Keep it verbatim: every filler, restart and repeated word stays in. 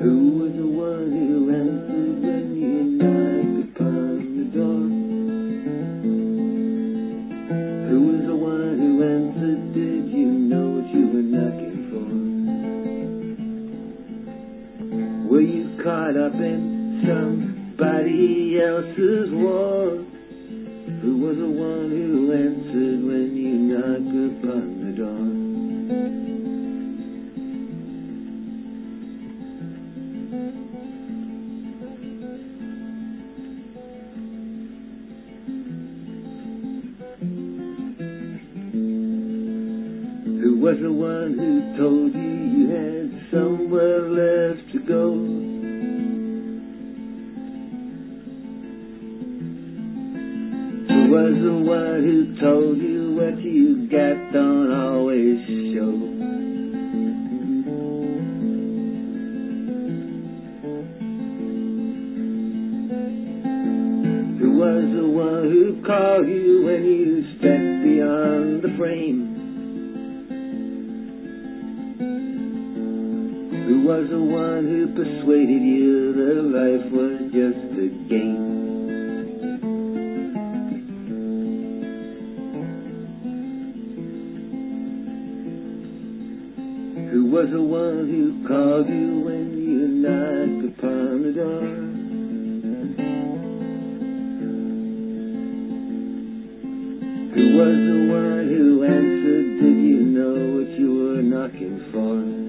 Who was the one who answered when you knocked upon the door? Who was the one who answered? Did you know what you were knocking for? Were you caught up in somebody else's war? Who was the one who answered when you knocked upon the door? Who was the one who told you you had somewhere left to go? Who was the one who told you what you got don't always show? Who was the one who called you when you stepped beyond the frame? Who was the one who persuaded you that life was just a game? Who was the one who called you when you knocked upon the door? Who was the one who answered? Did you know what you were knocking for?